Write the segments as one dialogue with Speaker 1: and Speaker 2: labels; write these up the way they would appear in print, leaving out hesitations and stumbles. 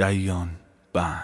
Speaker 1: دیان بند.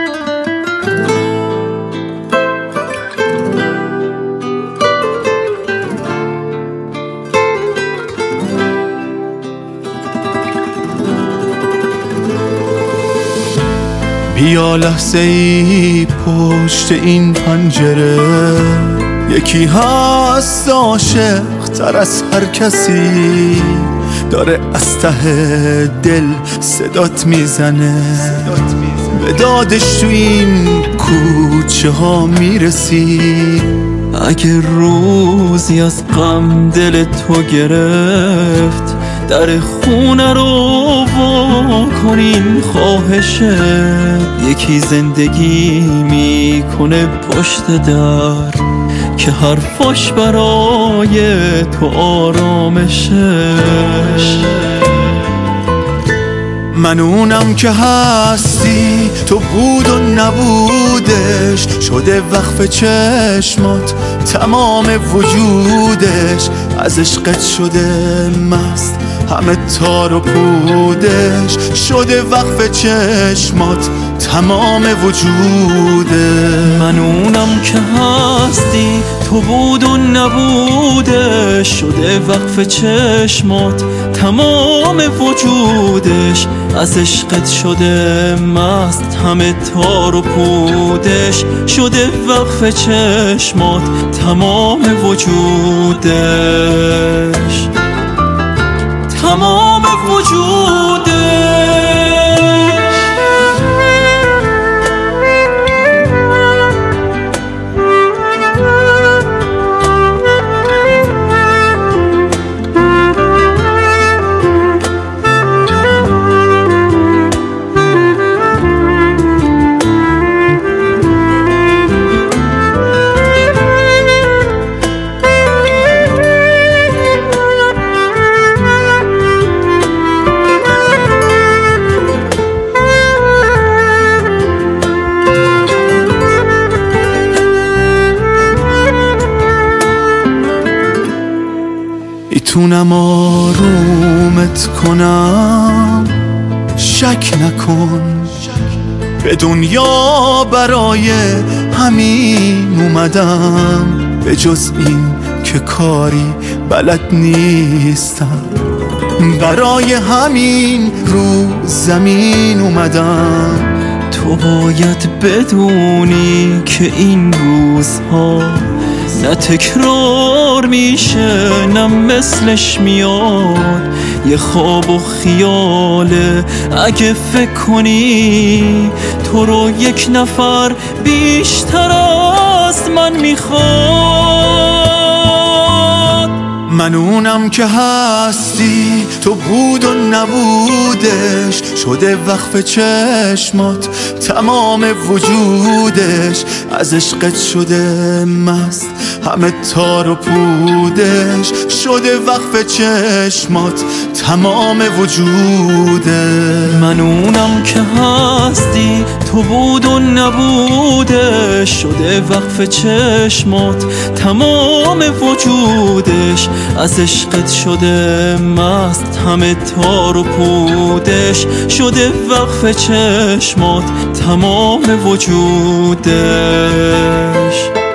Speaker 1: بیا لحظه ای پشت این پنجره، یکی هست عاشق تر از هر کسی، داره از ته دل صدات میزنه، به دادش تو این کوچه ها میرسی.
Speaker 2: اگه روزی از غم دل تو گرفت، در خونه رو وا کنین خواهشه. یکی زندگی میکنه پشت در که حرفاش برای تو آرامشه.
Speaker 1: من اونم که هستی، تو بود و نبودش، شده وقف چشمات تمام وجودش، از عشقت شده مست همه تار و پودش، شده وقف چشمات تمام وجودش.
Speaker 2: من اونم که هستی، تو بود و نبودش، شده وقف چشمات تمام وجودش، از عشقت شده مست همه تار و پودش، شده وقف چشمات تمام وجودش، تمام وجودش.
Speaker 1: میتونم آرومت کنم، شک نکن، به دنیا برای همین اومدم، به جز این که کاری بلد نیستم، برای همین رو زمین اومدم.
Speaker 2: تو باید بدونی که این روزها نه تکرار میشه نه مثلش میاد، یه خواب و خیاله. اگه فکر کنی تو رو یک نفر بیشتر از من میخواد.
Speaker 1: من اونم که هستی، تو بود و نبودش، شده وقف چشمات تمام وجودش، از عشقت شده مست همه تار و پودش، شده وقف چشمات تمام وجودش.
Speaker 2: من اونم که هستی، تو بود و نبودش، شده وقف چشمات تمام وجودش، از عشقت شده مست همه تار و پودش، شده وقف چشمات تمام وجودش.